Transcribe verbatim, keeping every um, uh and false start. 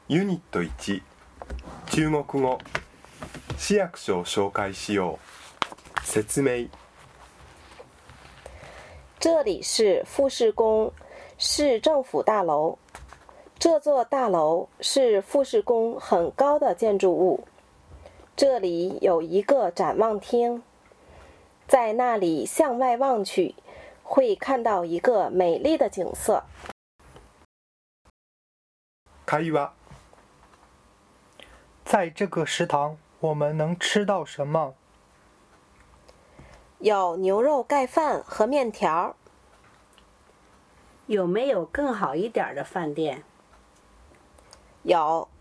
ユニットいち、中国語、市役所を紹介しよう。説明。 这里是富士宫，市政府大楼。这座大楼是富士宫很高的建筑物。这里有一个展望厅，在那里向外望去，会看到一个美丽的景色。 会話。 在这个食堂，我们能吃到什么？ 有牛肉盖饭和面条。 有没有更好一点的饭店？ 有，